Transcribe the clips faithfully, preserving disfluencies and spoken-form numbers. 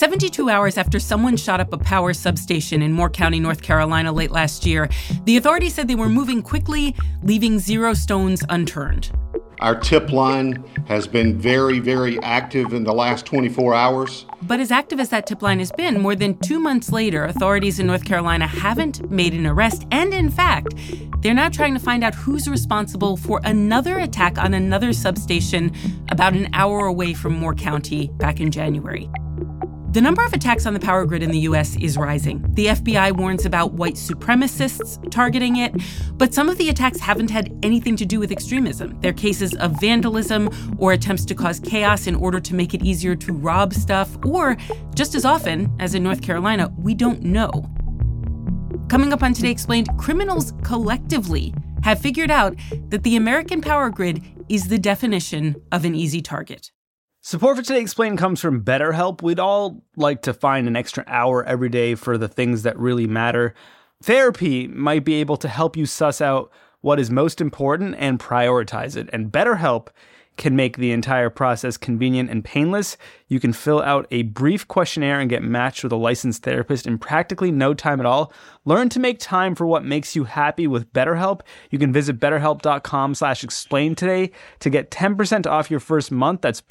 seventy-two hours after someone shot up a power substation in Moore County, North Carolina late last year, the authorities said they were moving quickly, leaving zero stones unturned. Our tip line has been very, very active in the last twenty-four hours. But as active as that tip line has been, more than two months later, authorities in North Carolina haven't made an arrest. And in fact, they're now trying to find out who's responsible for another attack on another substation about an hour away from Moore County back in January. The number of attacks on the power grid in the U S is rising. The F B I warns about white supremacists targeting it, but some of the attacks haven't had anything to do with extremism. They're cases of vandalism or attempts to cause chaos in order to make it easier to rob stuff, or, just as often, as in North Carolina, we don't know. Coming up on Today Explained, criminals collectively have figured out that the American power grid is the definition of an easy target. Support for Today Explained comes from BetterHelp. We'd all like to find an extra hour every day for the things that really matter. Therapy might be able to help you suss out what is most important and prioritize it. And BetterHelp can make the entire process convenient and painless. You can fill out a brief questionnaire and get matched with a licensed therapist in practically no time at all. Learn to make time for what makes you happy with BetterHelp. You can visit betterhelp.com slash explain today to get ten percent off your first month. That's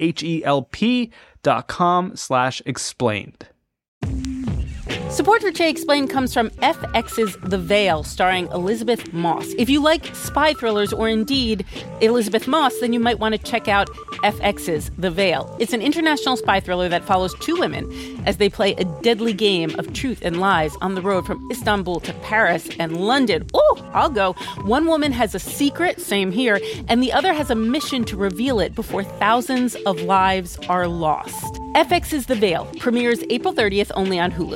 betterhelp.com slash explained. Support for Today Explained comes from F X's The Veil, starring Elizabeth Moss. If you like spy thrillers or indeed Elizabeth Moss, then you might want to check out F X's The Veil. It's an international spy thriller that follows two women as they play a deadly game of truth and lies on the road from Istanbul to Paris and London. Oh, I'll go. One woman has a secret, same here, and the other has a mission to reveal it before thousands of lives are lost. F X's The Veil premieres April thirtieth only on Hulu.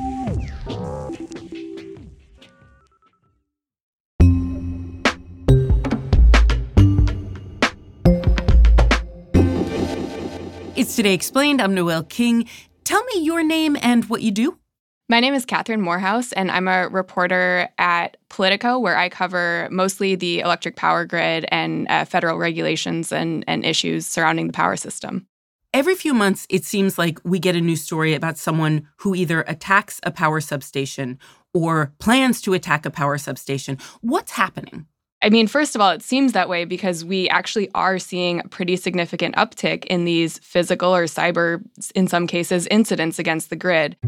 It's Today Explained. I'm Noelle King. Tell me your name and what you do. My name is Catherine Morehouse, and I'm a reporter at Politico, where I cover mostly the electric power grid and uh, federal regulations and, and issues surrounding the power system. Every few months, it seems like we get a new story about someone who either attacks a power substation or plans to attack a power substation. What's happening? I mean, first of all, it seems that way because we actually are seeing a pretty significant uptick in these physical or cyber, in some cases, incidents against the grid.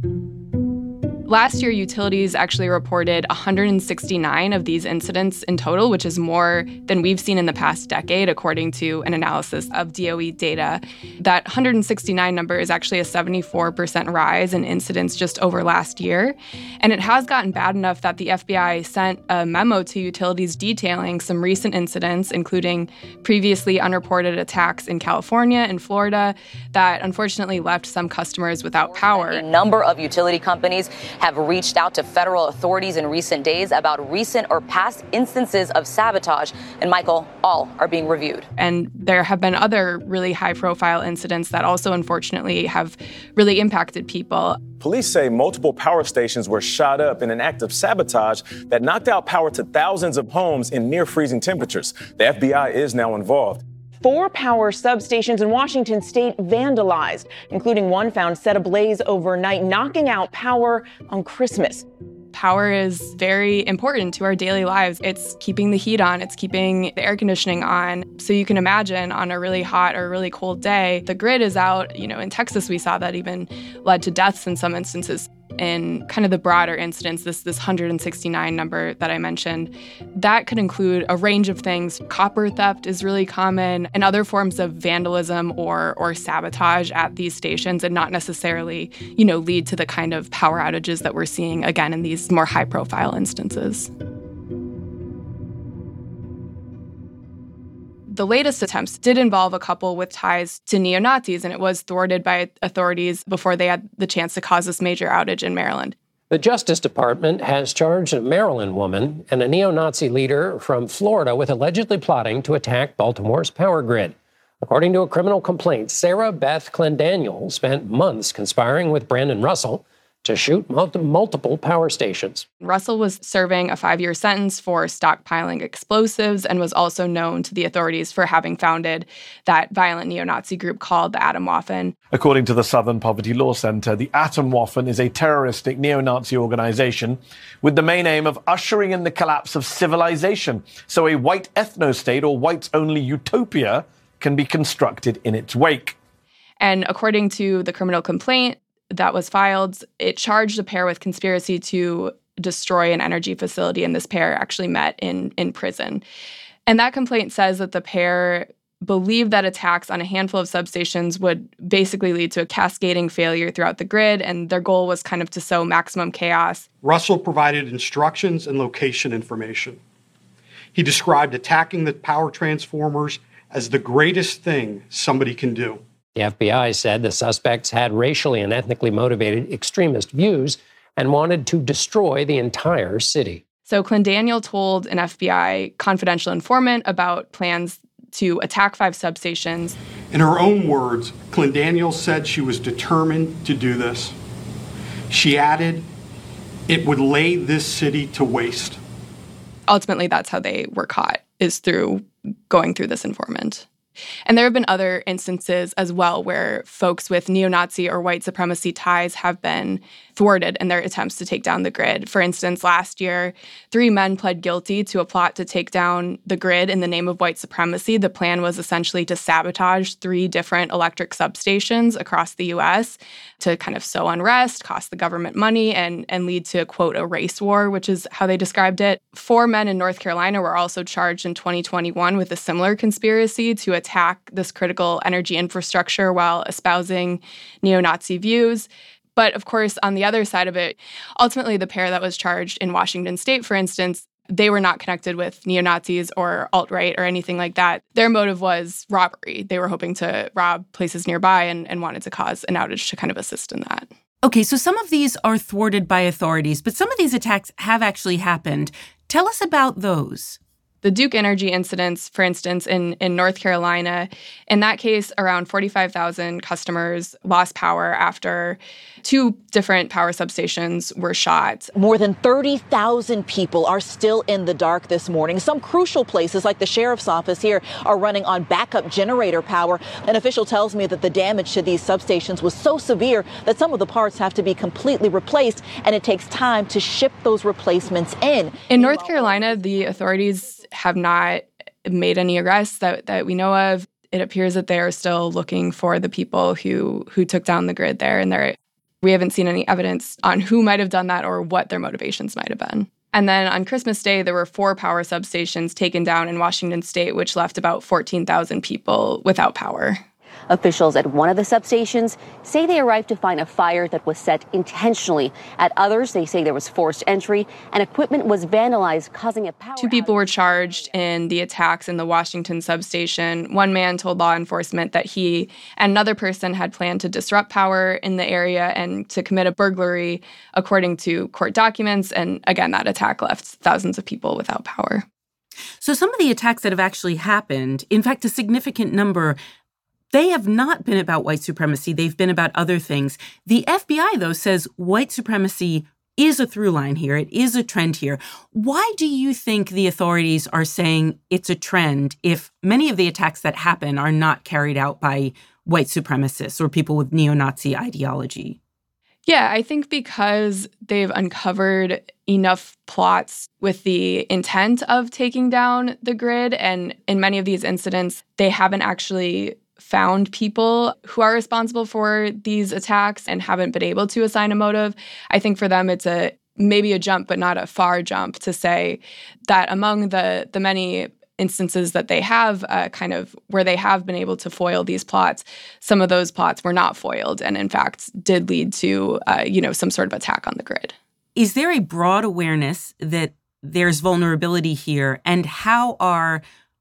Last year, utilities actually reported one hundred sixty-nine of these incidents in total, which is more than we've seen in the past decade, according to an analysis of D O E data. That one hundred sixty-nine number is actually a seventy-four percent rise in incidents just over last year. And it has gotten bad enough that the F B I sent a memo to utilities detailing some recent incidents, including previously unreported attacks in California and Florida that unfortunately left some customers without power. A number of utility companies have reached out to federal authorities in recent days about recent or past instances of sabotage. And Michael, all are being reviewed. And there have been other really high-profile incidents that also, unfortunately, have really impacted people. Police say multiple power stations were shot up in an act of sabotage that knocked out power to thousands of homes in near-freezing temperatures. The F B I is now involved. Four power substations in Washington state vandalized, including one found set ablaze overnight, knocking out power on Christmas. Power is very important to our daily lives. It's keeping the heat on, it's keeping the air conditioning on. So you can imagine on a really hot or really cold day, the grid is out. You know, in Texas, we saw that even led to deaths in some instances. In kind of the broader incidents, this this one hundred sixty-nine number that I mentioned, that could include a range of things. Copper theft is really common, and other forms of vandalism or or sabotage at these stations, and not necessarily, you know, lead to the kind of power outages that we're seeing again in these more high-profile instances. The latest attempts did involve a couple with ties to neo-Nazis, and it was thwarted by authorities before they had the chance to cause this major outage in Maryland. The Justice Department has charged a Maryland woman and a neo-Nazi leader from Florida with allegedly plotting to attack Baltimore's power grid. According to a criminal complaint, Sarah Beth Clendaniel spent months conspiring with Brandon Russell to shoot mul- multiple power stations. Russell was serving a five-year sentence for stockpiling explosives and was also known to the authorities for having founded that violent neo-Nazi group called the Atomwaffen. According to the Southern Poverty Law Center, the Atomwaffen is a terroristic neo-Nazi organization with the main aim of ushering in the collapse of civilization, so a white ethno-state or whites-only utopia can be constructed in its wake. And according to the criminal complaint that was filed, it charged the pair with conspiracy to destroy an energy facility, and this pair actually met in, in prison. And that complaint says that the pair believed that attacks on a handful of substations would basically lead to a cascading failure throughout the grid, and their goal was kind of to sow maximum chaos. Russell provided instructions and location information. He described attacking the power transformers as the greatest thing somebody can do. The F B I said the suspects had racially and ethnically motivated extremist views and wanted to destroy the entire city. So Clendaniel told an F B I confidential informant about plans to attack five substations. In her own words, Clendaniel said she was determined to do this. She added, it would lay this city to waste. Ultimately, that's how they were caught, is through going through this informant. And there have been other instances as well where folks with neo-Nazi or white supremacy ties have been thwarted in their attempts to take down the grid. For instance, last year, three men pled guilty to a plot to take down the grid in the name of white supremacy. The plan was essentially to sabotage three different electric substations across the U S to kind of sow unrest, cost the government money, and, and lead to, quote, a race war, which is how they described it. Four men in North Carolina were also charged in twenty twenty-one with a similar conspiracy to attack this critical energy infrastructure while espousing neo-Nazi views. But of course, on the other side of it, ultimately the pair that was charged in Washington state, for instance, they were not connected with neo-Nazis or alt-right or anything like that. Their motive was robbery. They were hoping to rob places nearby and, and wanted to cause an outage to kind of assist in that. Okay, so some of these are thwarted by authorities, but some of these attacks have actually happened. Tell us about those. The Duke Energy incidents, for instance, in, in North Carolina, in that case, around forty-five thousand customers lost power after two different power substations were shot. More than thirty thousand people are still in the dark this morning. Some crucial places, like the sheriff's office here, are running on backup generator power. An official tells me that the damage to these substations was so severe that some of the parts have to be completely replaced, and it takes time to ship those replacements in. In North Carolina, the authorities have not made any arrests that, that we know of. It appears that they are still looking for the people who who took down the grid there, and there we haven't seen any evidence on who might have done that or what their motivations might have been. And then on Christmas Day, there were four power substations taken down in Washington state, which left about fourteen thousand people without power. Officials at one of the substations say they arrived to find a fire that was set intentionally. At others, they say there was forced entry and equipment was vandalized, causing a power Two people were charged in the attacks in the Washington substation. One man told law enforcement that he and another person had planned to disrupt power in the area and to commit a burglary, according to court documents. And again, that attack left thousands of people without power. So some of the attacks that have actually happened, in fact, a significant number, they have not been about white supremacy. They've been about other things. The F B I, though, says white supremacy is a through line here. It is a trend here. Why do you think the authorities are saying it's a trend if many of the attacks that happen are not carried out by white supremacists or people with neo-Nazi ideology? Yeah, I think because they've uncovered enough plots with the intent of taking down the grid. And in many of these incidents, they haven't actually found people who are responsible for these attacks and haven't been able to assign a motive. I think for them, it's a maybe a jump, but not a far jump to say that among the the many instances that they have uh, kind of where they have been able to foil these plots, some of those plots were not foiled and in fact did lead to, uh, you know, some sort of attack on the grid. Is there a broad awareness that there's vulnerability here, and how are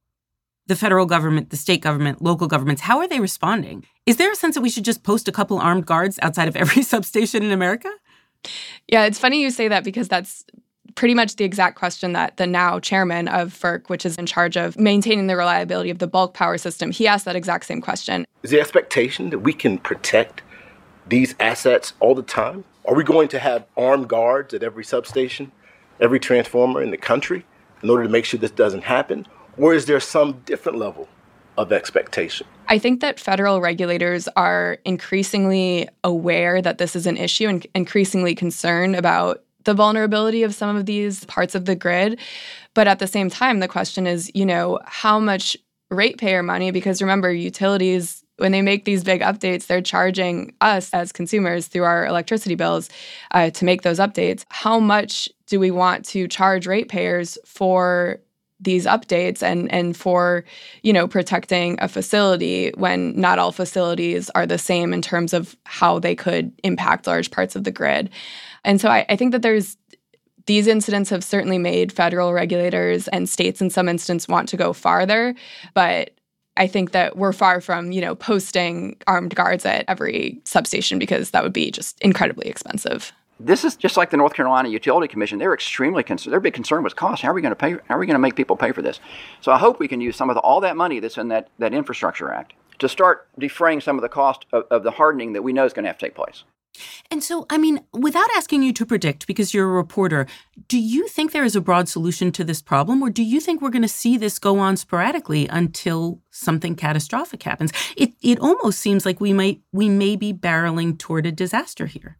the federal government, the state government, local governments, how are they responding? Is there a sense that we should just post a couple armed guards outside of every substation in America? Yeah, it's funny you say that because that's pretty much the exact question that the now chairman of F E R C, which is in charge of maintaining the reliability of the bulk power system, he asked that exact same question. Is the expectation that we can protect these assets all the time? Are we going to have armed guards at every substation, every transformer in the country in order to make sure this doesn't happen? Or is there some different level of expectation? I think that federal regulators are increasingly aware that this is an issue and increasingly concerned about the vulnerability of some of these parts of the grid. But at the same time, the question is, you know, how much ratepayer money? Because remember, utilities, when they make these big updates, they're charging us as consumers through our electricity bills uh, to make those updates. How much do we want to charge ratepayers for these updates and and for, you know, protecting a facility when not all facilities are the same in terms of how they could impact large parts of the grid? And so I, I think that there's these incidents have certainly made federal regulators and states in some instance want to go farther, but I think that we're far from, you know, posting armed guards at every substation because that would be just incredibly expensive. This is just like the North Carolina Utility Commission. They're extremely concerned. Their big concern was cost. How are we going to pay? How are we going to make people pay for this? So I hope we can use some of the, all that money that's in that, that Infrastructure Act to start defraying some of the cost of, of the hardening that we know is going to have to take place. And so, I mean, without asking you to predict, because you're a reporter, do you think there is a broad solution to this problem, or do you think we're going to see this go on sporadically until something catastrophic happens? It it almost seems like we might we may be barreling toward a disaster here.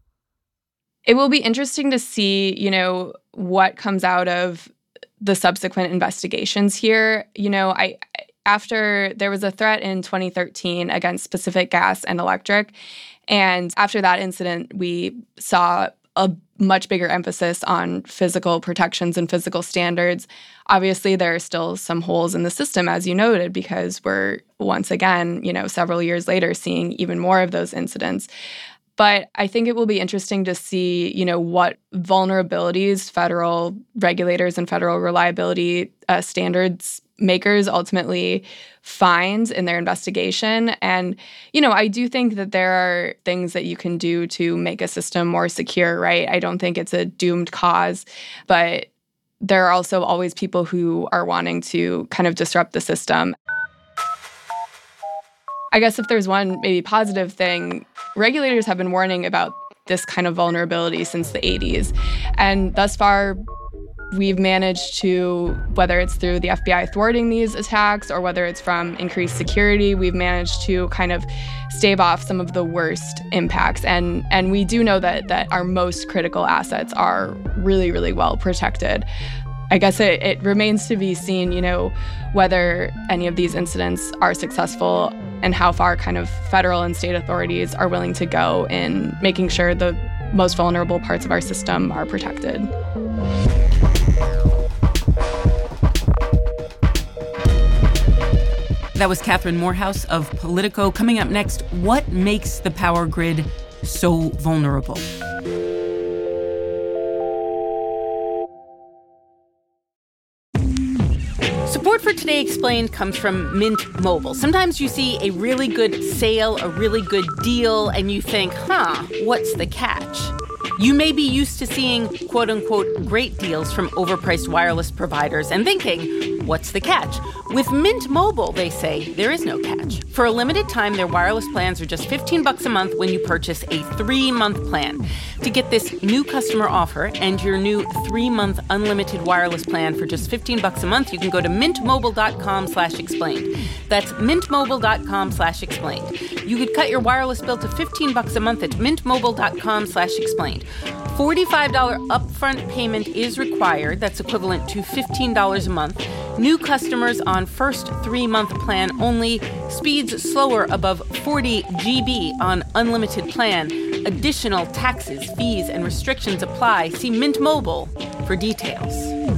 It will be interesting to see, you know, what comes out of the subsequent investigations here. You know, I after there was a threat in twenty thirteen against Pacific Gas and Electric, and after that incident, we saw a much bigger emphasis on physical protections and physical standards. Obviously, there are still some holes in the system, as you noted, because we're once again, you know, several years later, seeing even more of those incidents. But I think it will be interesting to see, you know, what vulnerabilities federal regulators and federal reliability uh, standards makers ultimately find in their investigation. And, you know, I do think that there are things that you can do to make a system more secure, right? I don't think it's a doomed cause, but there are also always people who are wanting to kind of disrupt the system. I guess if there's one maybe positive thing, regulators have been warning about this kind of vulnerability since the eighties. And thus far, we've managed to, whether it's through the F B I thwarting these attacks or whether it's from increased security, we've managed to kind of stave off some of the worst impacts. And and we do know that that our most critical assets are really, really well protected. I guess it, it remains to be seen, you know, whether any of these incidents are successful and how far kind of federal and state authorities are willing to go in making sure the most vulnerable parts of our system are protected. That was Catherine Morehouse of Politico. Coming up next, what makes the power grid so vulnerable? Support for Today Explained comes from Mint Mobile. Sometimes you see a really good sale, a really good deal, and you think, huh, what's the catch? You may be used to seeing quote-unquote great deals from overpriced wireless providers and thinking, what's the catch? With Mint Mobile, they say, there is no catch. For a limited time, their wireless plans are just fifteen bucks a month when you purchase a three-month plan. To get this new customer offer and your new three-month unlimited wireless plan for just fifteen bucks a month, you can go to mintmobile.com slash explained. That's mintmobile.com slash explained. You could cut your wireless bill to fifteen bucks a month at mintmobile.com slash explained. forty-five dollars upfront payment is required. That's equivalent to fifteen dollars a month. New customers on first three-month plan only. Speeds slower above forty gigabytes on unlimited plan. Additional taxes, fees, and restrictions apply. See Mint Mobile for details.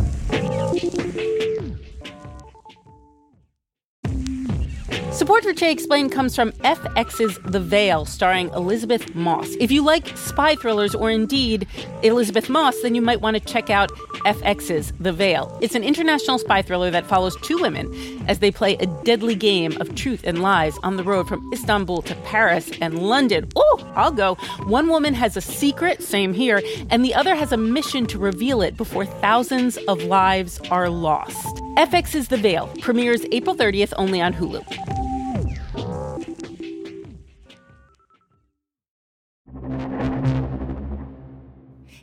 Support for Today Explained comes from F X's The Veil, starring Elizabeth Moss. If you like spy thrillers or indeed Elizabeth Moss, then you might want to check out F X's The Veil. It's an international spy thriller that follows two women as they play a deadly game of truth and lies on the road from Istanbul to Paris and London. Oh, I'll go. One woman has a secret, same here, and the other has a mission to reveal it before thousands of lives are lost. F X's The Veil premieres April thirtieth only on Hulu.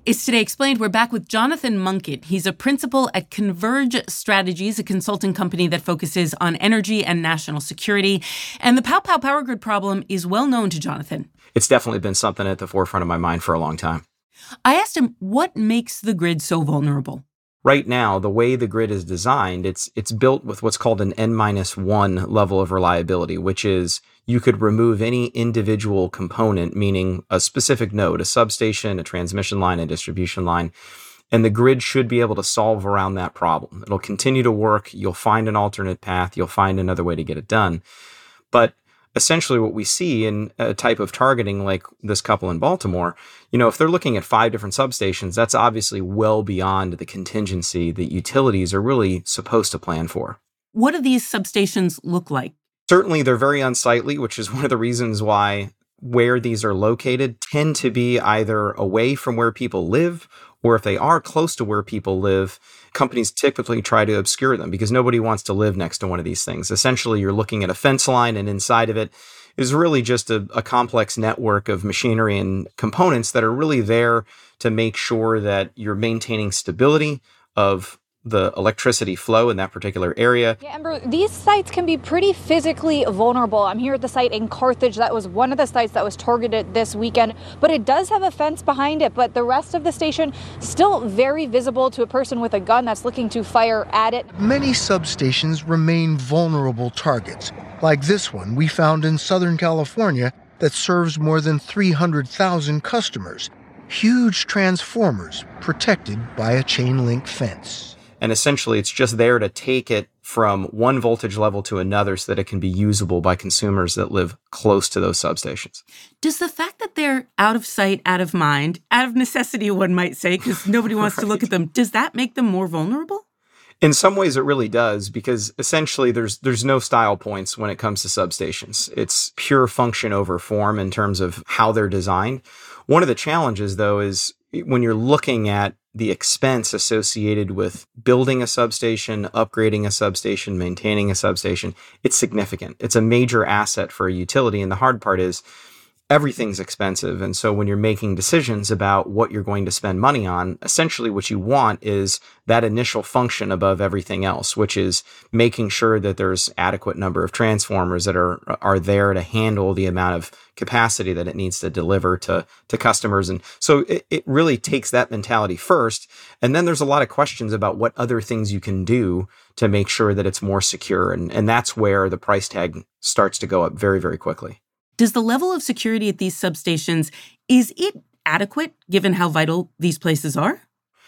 It's Today Explained. We're back with Jonathan Munkett. He's a principal at Converge Strategies, a consulting company that focuses on energy and national security. And the Pow Pow power grid problem is well known to Jonathan. It's definitely been something at the forefront of my mind for a long time. I asked him what makes the grid so vulnerable. Right now, the way the grid is designed, it's it's built with what's called an N minus one level of reliability, which is you could remove any individual component, meaning a specific node, a substation, a transmission line, a distribution line, and the grid should be able to solve around that problem. It'll continue to work. You'll find an alternate path. You'll find another way to get it done. But essentially what we see in a type of targeting like this couple in Baltimore, you know, if they're looking at five different substations, that's obviously well beyond the contingency that utilities are really supposed to plan for. What do these substations look like? Certainly, they're very unsightly, which is one of the reasons why where these are located tend to be either away from where people live, or if they are close to where people live, companies typically try to obscure them because nobody wants to live next to one of these things. Essentially, you're looking at a fence line, and inside of it is really just a, a complex network of machinery and components that are really there to make sure that you're maintaining stability of the electricity flow in that particular area. Yeah, Amber, these sites can be pretty physically vulnerable. I'm here at the site in Carthage. That was one of the sites that was targeted this weekend, but it does have a fence behind it. But the rest of the station still very visible to a person with a gun that's looking to fire at it. Many substations remain vulnerable targets, like this one we found in Southern California that serves more than three hundred thousand customers. Huge transformers protected by a chain link fence. And essentially, it's just there to take it from one voltage level to another so that it can be usable by consumers that live close to those substations. Does the fact that they're out of sight, out of mind, out of necessity, one might say, because nobody wants right. to look at them, does that make them more vulnerable? In some ways, it really does, because essentially there's there's no style points when it comes to substations. It's pure function over form in terms of how they're designed. One of the challenges, though, is when you're looking at the expense associated with building a substation, upgrading a substation, maintaining a substation, it's significant. It's a major asset for a utility. And the hard part is everything's expensive. And so when you're making decisions about what you're going to spend money on, essentially what you want is that initial function above everything else, which is making sure that there's adequate number of transformers that are are there to handle the amount of capacity that it needs to deliver to, to customers. And so it, it really takes that mentality first. And then there's a lot of questions about what other things you can do to make sure that it's more secure. And, and that's where the price tag starts to go up very, very quickly. Does the level of security at these substations, is it adequate given how vital these places are?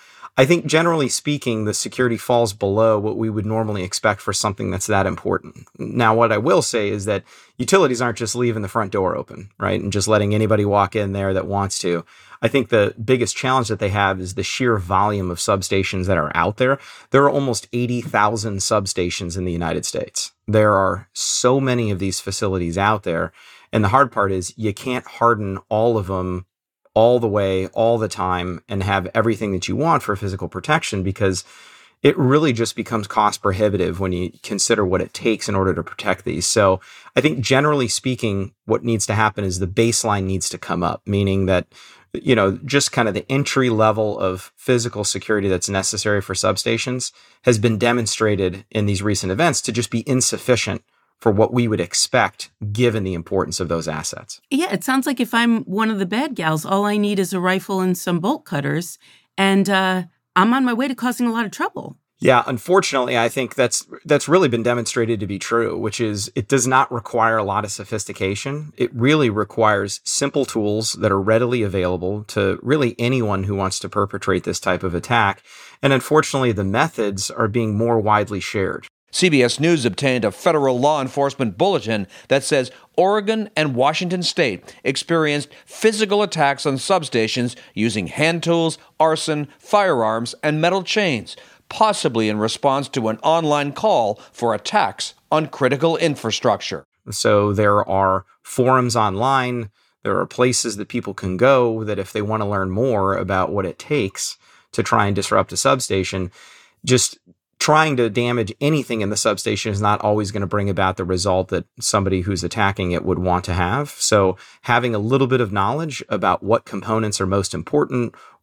I think generally speaking, the security falls below what we would normally expect for something that's that important. Now, what I will say is that utilities aren't just leaving the front door open, right? And just letting anybody walk in there that wants to. I think the biggest challenge that they have is the sheer volume of substations that are out there. There are almost eighty thousand substations in the United States. There are so many of these facilities out there. And the hard part is you can't harden all of them all the way, all the time, and have everything that you want for physical protection, because it really just becomes cost prohibitive when you consider what it takes in order to protect these. So I think generally speaking, what needs to happen is the baseline needs to come up, meaning that, you know, just kind of the entry level of physical security that's necessary for substations has been demonstrated in these recent events to just be insufficient for what we would expect given the importance of those assets. Yeah, it sounds like if I'm one of the bad gals, all I need is a rifle and some bolt cutters, and uh, I'm on my way to causing a lot of trouble. Yeah, unfortunately, I think that's that's really been demonstrated to be true, which is it does not require a lot of sophistication. It really requires simple tools that are readily available to really anyone who wants to perpetrate this type of attack. And unfortunately, the methods are being more widely shared. C B S News obtained a federal law enforcement bulletin that says Oregon and Washington state experienced physical attacks on substations using hand tools, arson, firearms, and metal chains, possibly in response to an online call for attacks on critical infrastructure. So there are forums online, there are places that people can go that if they want to learn more about what it takes to try and disrupt a substation, just trying to damage anything in the substation is not always going to bring about the result that somebody who's attacking it would want to have. So having a little bit of knowledge about what components are most important, what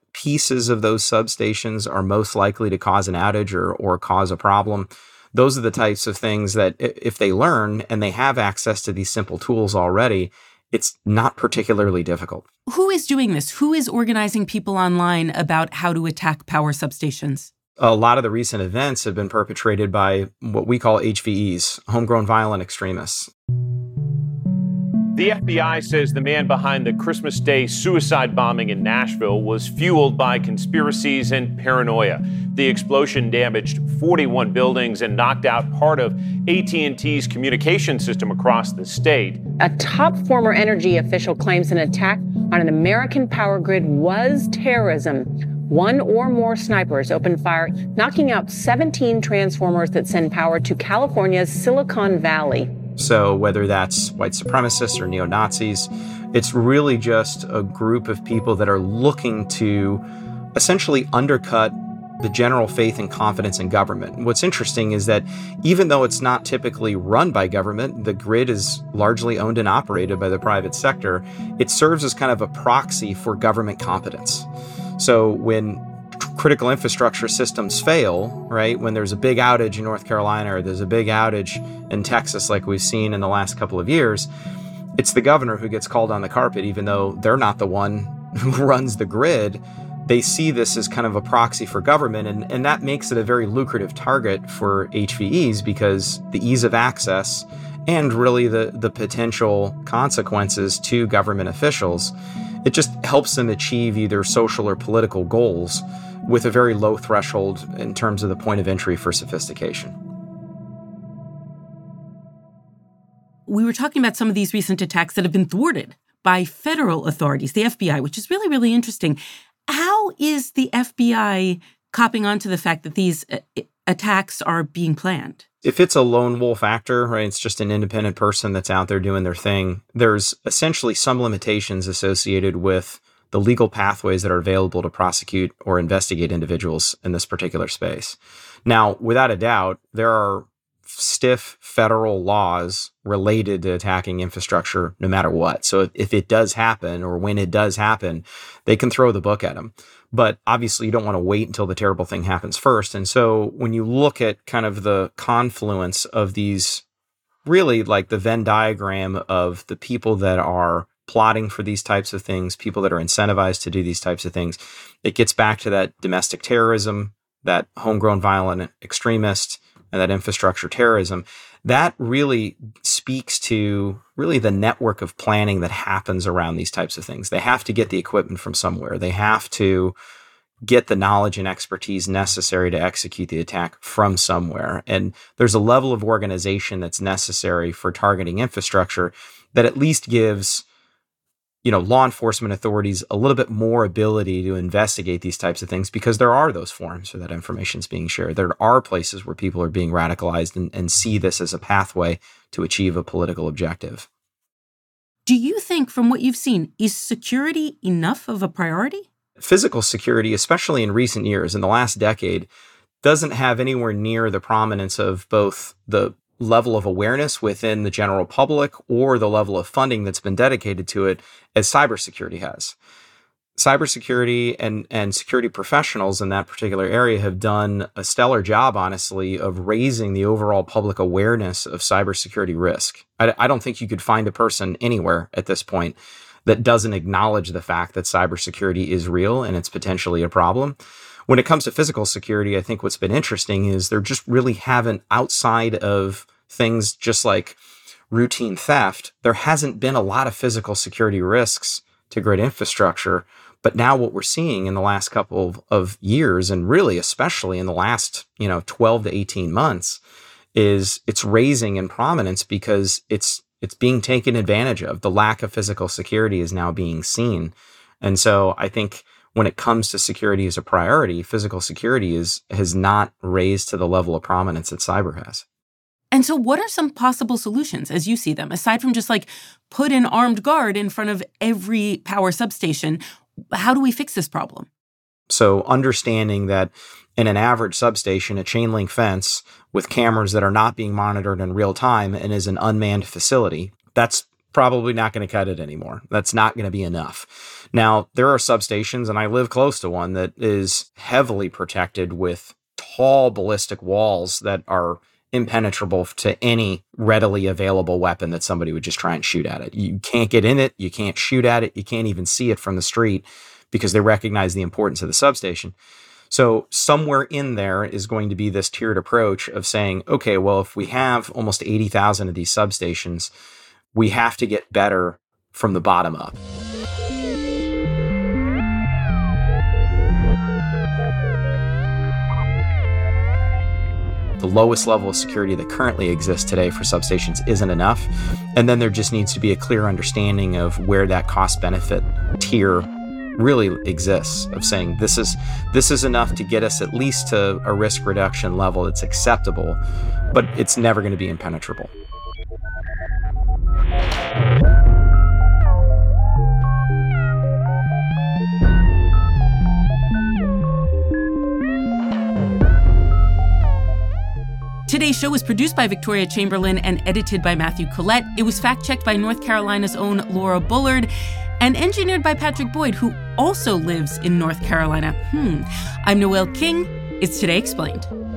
pieces of those substations are most likely to cause an outage or, or cause a problem. Those are the types of things that if they learn and they have access to these simple tools already, it's not particularly difficult. Who is doing this? Who is organizing people online about how to attack power substations? A lot of the recent events have been perpetrated by what we call H V Es, homegrown violent extremists. The F B I says the man behind the Christmas Day suicide bombing in Nashville was fueled by conspiracies and paranoia. The explosion damaged forty-one buildings and knocked out part of A T and T's communication system across the state. A top former energy official claims an attack on an American power grid was terrorism. One or more snipers opened fire, knocking out seventeen transformers that send power to California's Silicon Valley. So whether that's white supremacists or neo-Nazis, it's really just a group of people that are looking to essentially undercut the general faith and confidence in government. What's interesting is that even though it's not typically run by government, the grid is largely owned and operated by the private sector, it serves as kind of a proxy for government competence. So when critical infrastructure systems fail, right, when there's a big outage in North Carolina or there's a big outage in Texas like we've seen in the last couple of years, it's the governor who gets called on the carpet, even though they're not the one who runs the grid. They see this as kind of a proxy for government, and, and that makes it a very lucrative target for H V Es because the ease of access and really the, the potential consequences to government officials, it just helps them achieve either social or political goals with a very low threshold in terms of the point of entry for sophistication. We were talking about some of these recent attacks that have been thwarted by federal authorities, the F B I, which is really, really interesting. How is the F B I copping on to the fact that these uh, attacks are being planned? If it's a lone wolf actor, right, it's just an independent person that's out there doing their thing, there's essentially some limitations associated with the legal pathways that are available to prosecute or investigate individuals in this particular space. Now, without a doubt, there are stiff federal laws related to attacking infrastructure no matter what. So if it does happen or when it does happen, they can throw the book at them. But obviously, you don't want to wait until the terrible thing happens first. And so when you look at kind of the confluence of these, really like the Venn diagram of the people that are plotting for these types of things, people that are incentivized to do these types of things, it gets back to that domestic terrorism, that homegrown violent extremist, and that infrastructure terrorism. That really speaks to really the network of planning that happens around these types of things. They have to get the equipment from somewhere. They have to get the knowledge and expertise necessary to execute the attack from somewhere. And there's a level of organization that's necessary for targeting infrastructure that at least gives, you know, law enforcement authorities a little bit more ability to investigate these types of things because there are those forums where that information is being shared. There are places where people are being radicalized and, and see this as a pathway to achieve a political objective. Do you think, from what you've seen, is security enough of a priority? Physical security, especially in recent years, in the last decade, doesn't have anywhere near the prominence of both the level of awareness within the general public or the level of funding that's been dedicated to it as cybersecurity has. Cybersecurity and, and security professionals in that particular area have done a stellar job, honestly, of raising the overall public awareness of cybersecurity risk. I, I don't think you could find a person anywhere at this point that doesn't acknowledge the fact that cybersecurity is real and it's potentially a problem. When it comes to physical security, I think what's been interesting is there just really haven't, outside of things just like routine theft, there hasn't been a lot of physical security risks to grid infrastructure. But now what we're seeing in the last couple of, of years, and really especially in the last, you know, twelve to eighteen months, is it's raising in prominence because it's it's being taken advantage of. The lack of physical security is now being seen. And so I think when it comes to security as a priority, physical security is has not raised to the level of prominence that cyber has. And so what are some possible solutions as you see them, aside from just like put an armed guard in front of every power substation? How do we fix this problem? So understanding that in an average substation, a chain link fence with cameras that are not being monitored in real time and is an unmanned facility, that's probably not going to cut it anymore. That's not going to be enough. Now, there are substations, and I live close to one that is heavily protected with tall ballistic walls that are impenetrable to any readily available weapon that somebody would just try and shoot at it. You can't get in it. You can't shoot at it. You can't even see it from the street because they recognize the importance of the substation. So somewhere in there is going to be this tiered approach of saying, okay, well, if we have almost eighty thousand of these substations, we have to get better from the bottom up. The lowest level of security that currently exists today for substations isn't enough. And then there just needs to be a clear understanding of where that cost-benefit tier really exists, of saying this is this is enough to get us at least to a risk reduction level that's acceptable, but it's never going to be impenetrable. Today's show was produced by Victoria Chamberlain and edited by Matthew Collette. It was fact-checked by North Carolina's own Laura Bullard and engineered by Patrick Boyd, who also lives in North Carolina. Hmm. I'm Noelle King. It's Today Explained.